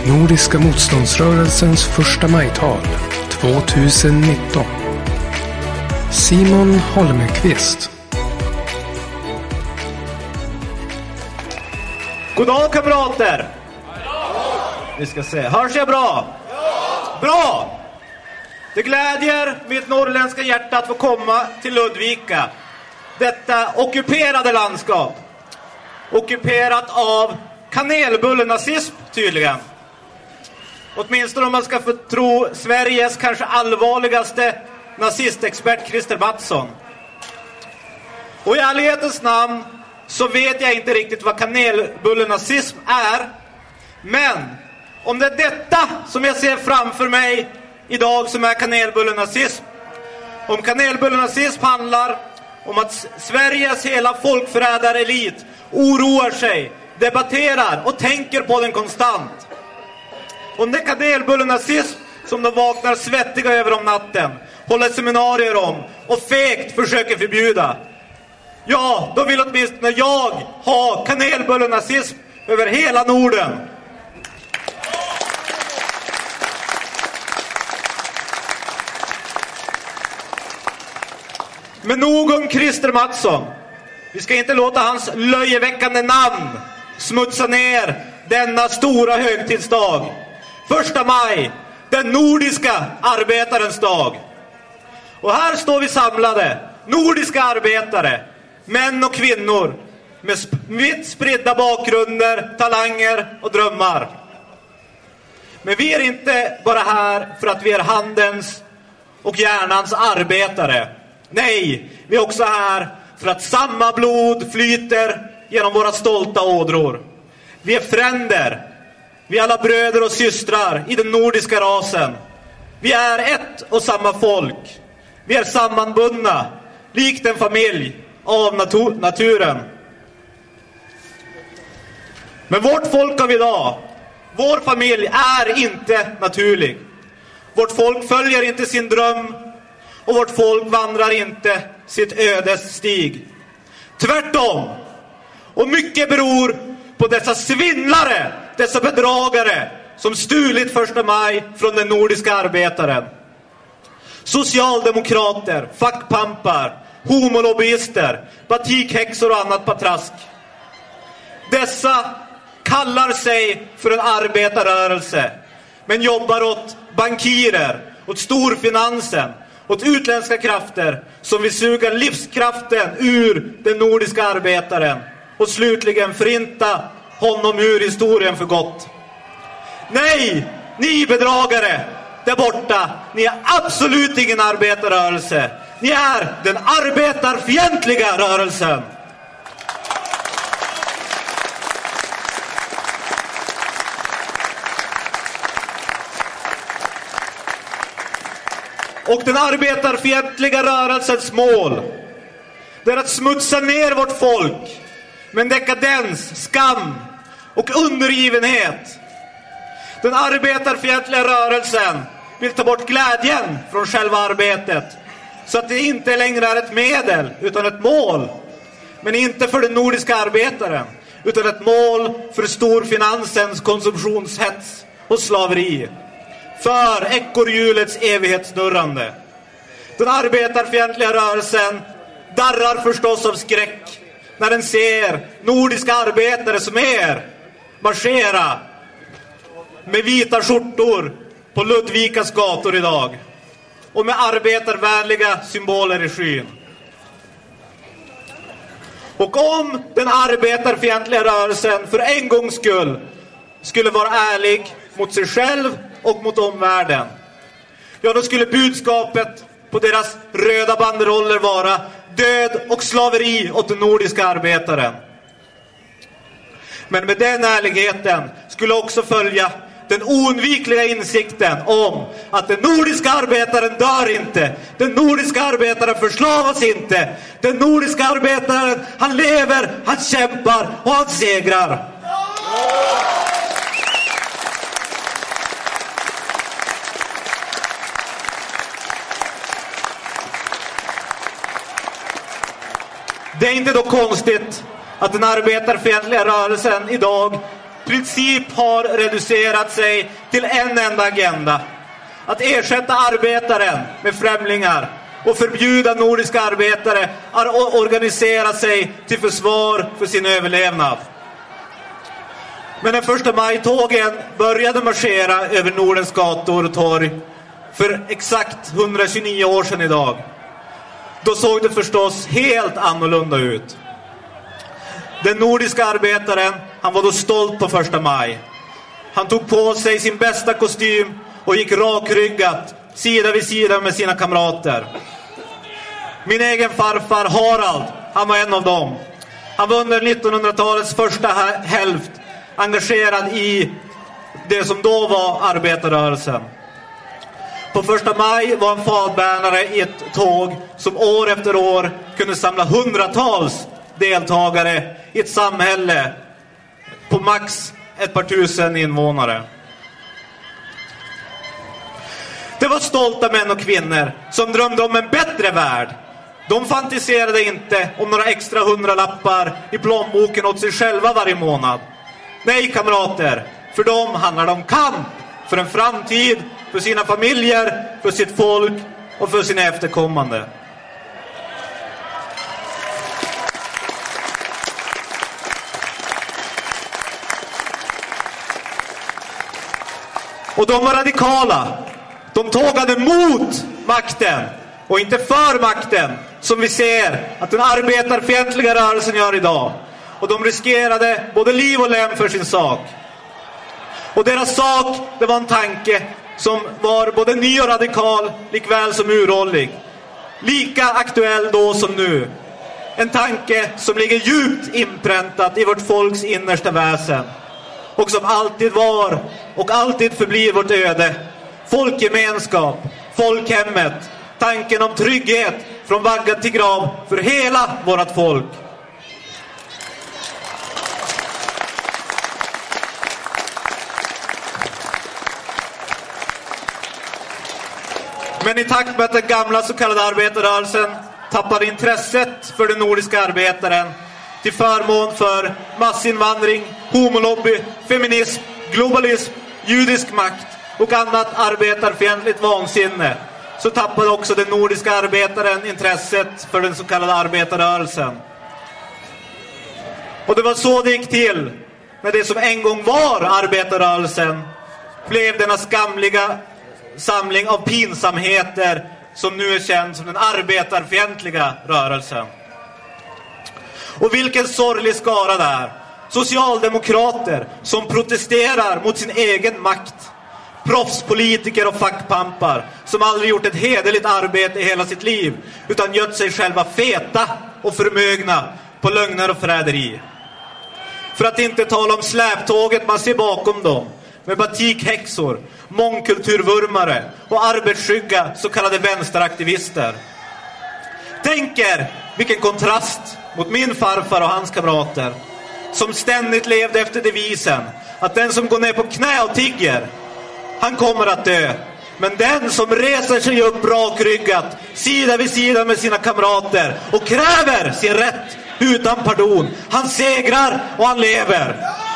Nordiska motståndsrörelsens första majtal 2019. Simon Holmqvist. God dag kamrater! Vi ska se, hörs jag bra? Bra! Det glädjer mitt norrländska hjärta att få komma till Ludvika. Detta ockuperade landskap. Ockuperat av kanelbullenazism tydligen. Åtminstone om man ska få tro Sveriges kanske allvarligaste nazistexpert Christer Mattsson. Och i ärlighetens namn så vet jag inte riktigt vad kanelbullenazism är. Men om det är detta som jag ser framför mig idag som är kanelbullenazism. Om kanelbullenazism handlar om att Sveriges hela folkförrädarelit oroar sig, debatterar och tänker på den konstant. Om det är kanelbullenazism som de vaknar svettiga över om natten, håller seminarier om och fegt försöker förbjuda. Ja, då vill åtminstone jag ha kanelbullenazism över hela Norden. Men nog om Christer Mattsson. Vi ska inte låta hans löjeväckande namn smutsa ner denna stora högtidsdag. 1 maj, den nordiska arbetarens dag. Och här står vi samlade, nordiska arbetare, män och kvinnor med vitt spridda bakgrunder, talanger och drömmar. Men vi är inte bara här för att vi är handens och hjärnans arbetare. Nej, vi är också här för att samma blod flyter genom våra stolta ådror. Vi är fränder. Vi är alla bröder och systrar i den nordiska rasen. Vi är ett och samma folk. Vi är sammanbundna, likt en familj, av naturen. Men vårt folk av idag, vår familj är inte naturlig. Vårt folk följer inte sin dröm och vårt folk vandrar inte sitt ödes stig. Tvärtom. Och mycket beror på dessa svindlare, dessa bedragare som stulit 1 maj från den nordiska arbetaren. Socialdemokrater, fackpampar, homolobbyister, batikhäxor och annat patrask. Dessa kallar sig för en arbetarrörelse, men jobbar åt bankirer, åt storfinansen, åt utländska krafter som vill suga livskraften ur den nordiska arbetaren och slutligen förinta honom ur historien för gott. Nej, ni bedragare där borta, ni är absolut ingen arbetarrörelse. Ni är den arbetarfientliga rörelsen. Och den arbetarfientliga rörelsens mål, det är att smutsa ner vårt folk med dekadens, skam och undergivenhet. Den arbetarfientliga rörelsen vill ta bort glädjen från själva arbetet, så att det inte längre är ett medel utan ett mål. Men inte för den nordiska arbetaren, utan ett mål för storfinansens konsumtionshets och slaveri. För ekorrhjulets evighetssnurrande. Den arbetarfientliga rörelsen darrar förstås av skräck när den ser nordiska arbetare som marschera med vita skjortor på Ludvikas gator idag och med arbetarvänliga symboler i skyn. Och om den arbetarfientliga rörelsen för en gångs skull skulle vara ärlig mot sig själv och mot omvärlden, ja, då skulle budskapet på deras röda banderoller vara död och slaveri åt den nordiska arbetaren. Men med den ärligheten skulle också följa den oundvikliga insikten om att den nordiska arbetaren dör inte. Den nordiska arbetaren förslavas inte. Den nordiska arbetaren, han lever, han kämpar och han segrar. Det är inte då konstigt att den arbetarfientliga rörelsen idag princip har reducerat sig till en enda agenda. Att ersätta arbetaren med främlingar och förbjuda nordiska arbetare att organisera sig till försvar för sin överlevnad. Men den 1 maj-tågen började marschera över Nordens gator och torg för exakt 129 år sedan idag. Då såg det förstås helt annorlunda ut. Den nordiska arbetaren, han var då stolt på 1 maj. Han tog på sig sin bästa kostym och gick rakryggat, sida vid sida med sina kamrater. Min egen farfar Harald, han var en av dem. Han var under 1900-talets första hälft engagerad i det som då var arbetarrörelsen. På 1 maj var han fadbärare i ett tåg som år efter år kunde samla hundratals deltagare i ett samhälle på max ett par tusen invånare. Det var stolta män och kvinnor som drömde om en bättre värld. De fantiserade inte om några extra 100-lappar i plånboken åt sig själva varje månad. Nej, kamrater, för dem handlar det om kamp för en framtid, för sina familjer, för sitt folk och för sina efterkommande. Och de var radikala. De tågade mot makten och inte för makten, som vi ser att den arbetarfientliga rörelsen gör idag. Och de riskerade både liv och lem för sin sak. Och deras sak, det var en tanke som var både ny och radikal, likväl som uråldrig. Lika aktuell då som nu. En tanke som ligger djupt inpräntat i vårt folks innersta väsen. Och som alltid var och alltid förblir vårt öde. Folkgemenskap, folkhemmet, tanken om trygghet från vagga till grav för hela vårt folk. Men i takt med att den gamla så kallade arbetarrörelsen tappade intresset för den nordiska arbetaren till förmån för massinvandring, homolobby, feminism, globalism, judisk makt och annat arbetarfientligt vansinne, så tappade också den nordiska arbetaren intresset för den så kallade arbetarrörelsen. Och det var så det gick till när det som en gång var arbetarrörelsen blev denna skamliga samling av pinsamheter som nu är känd som den arbetarfientliga rörelsen. Och vilken sorglig skara där. Socialdemokrater som protesterar mot sin egen makt. Proffspolitiker och fackpampar som aldrig gjort ett hederligt arbete i hela sitt liv, utan gött sig själva feta och förmögna på lögner och förräderi. För att inte tala om släptåget man ser bakom dem, med batikhäxor, mångkulturvurmare och arbetsskygga så kallade vänsteraktivister. Tänk er vilken kontrast mot min farfar och hans kamrater, som ständigt levde efter devisen att den som går ner på knä och tigger, han kommer att dö. Men den som reser sig upp rakryggat, sida vid sida med sina kamrater och kräver sin rätt utan pardon, han segrar och han lever.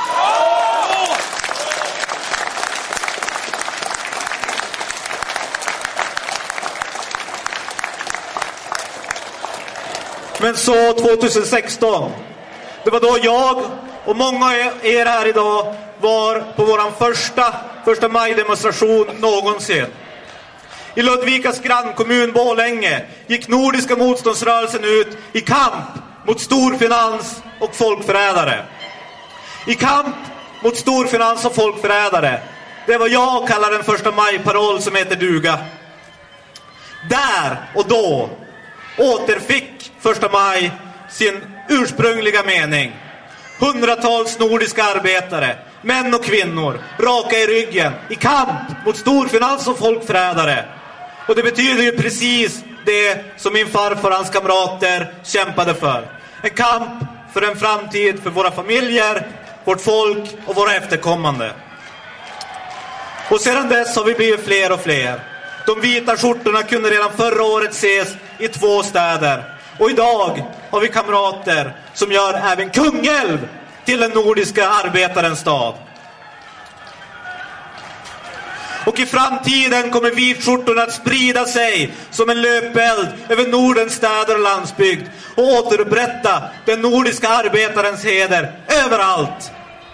Men så 2016, det var då jag och många av er här idag var på våran första maj-demonstration någonsin. I Ludvikas grannkommun Borlänge gick Nordiska motståndsrörelsen ut i kamp mot storfinans och folkförrädare. I kamp mot storfinans och folkförrädare. Det var jag kallar den 1 maj-paroll som heter duga. Där och då återfick 1 maj sin ursprungliga mening. Hundratals nordiska arbetare, män och kvinnor, raka i ryggen, i kamp mot storfinans och folkförrädare. Och det betyder ju precis det som min farfar och hans kamrater kämpade för. En kamp för en framtid för våra familjer, vårt folk och våra efterkommande. Och sedan dess har vi blivit fler och fler. De vita skjortorna kunde redan förra året ses i 2 städer. Och idag har vi kamrater som gör även Kungälv till den nordiska arbetarens stad. Och i framtiden kommer vitskjortorna att sprida sig som en löpeld över Nordens städer och landsbygd och återupprätta den nordiska arbetarens heder överallt.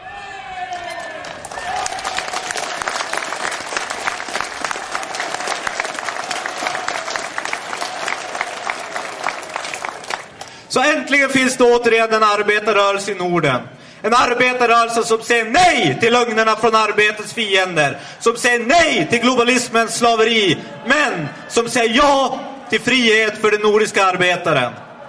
Så äntligen finns det återigen en arbetarrörelse i Norden. En arbetarrörelse som säger nej till lögnerna från arbetets fiender. Som säger nej till globalismens slaveri. Men som säger ja till frihet för den nordiska arbetaren.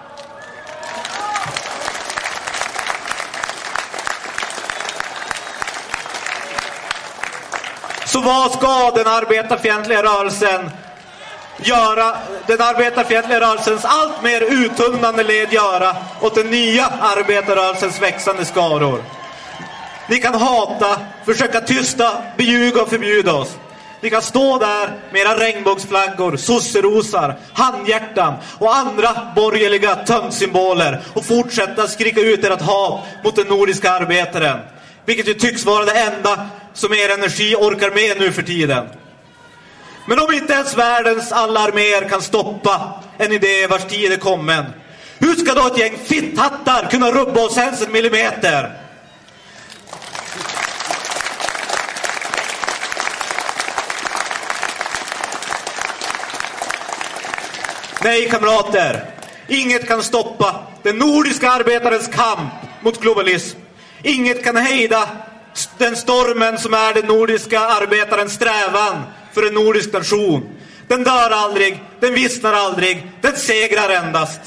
Så vad ska den arbetarfientliga rörelsen göra, den arbetarfientliga rörelsens allt mer uttunnande led göra åt den nya arbetarrörelsens växande skaror? Ni kan hata, försöka tysta, beljuga och förbjuda oss. Ni kan stå där med era regnbågsflaggor, sosserosar, handhjärtan och andra borgerliga töntsymboler och fortsätta skrika ut ert hat mot den nordiska arbetaren. Vilket ju tycks vara det enda som er energi orkar med nu för tiden. Men om inte ens världens alla arméer kan stoppa en idé vars tid är kommen, hur ska då ett gäng fitthattar kunna rubba oss ens en millimeter? Nej, kamrater, inget kan stoppa den nordiska arbetarens kamp mot globalism. Inget kan hejda den stormen som är den nordiska arbetarens strävan för en nordisk nation. Den dör aldrig, den vissnar aldrig, den segrar endast.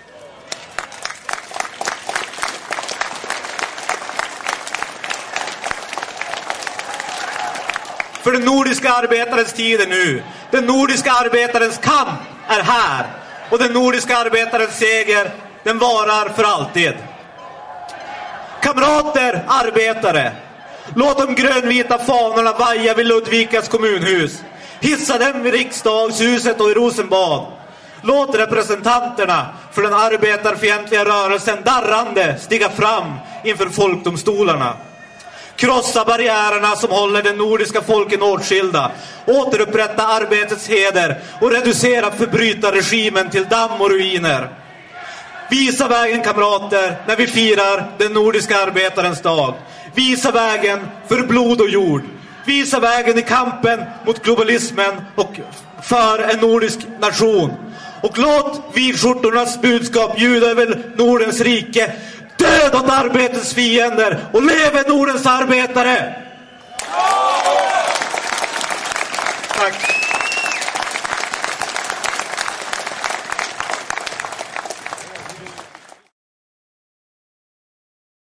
För den nordiska arbetarens tid är nu. Den nordiska arbetarens kamp är här. Och den nordiska arbetarens seger, den varar för alltid. Kamrater, arbetare, låt de grönvita fanorna vaja vid Ludvikas kommunhus. Hissa dem vid riksdagshuset och i Rosenbad. Låt representanterna för den arbetarfientliga rörelsen darrande stiga fram inför folkdomstolarna. Krossa barriärerna som håller den nordiska folken åtskilda. Återupprätta arbetets heder och reducera förbrytarregimen till damm och ruiner. Visa vägen, kamrater, när vi firar den nordiska arbetarens dag. Visa vägen för blod och jord. Visa vägen i kampen mot globalismen och för en nordisk nation. Och låt vitskjortornas budskap ljuda över Nordens rike. Död åt arbetets fiender och leve Nordens arbetare!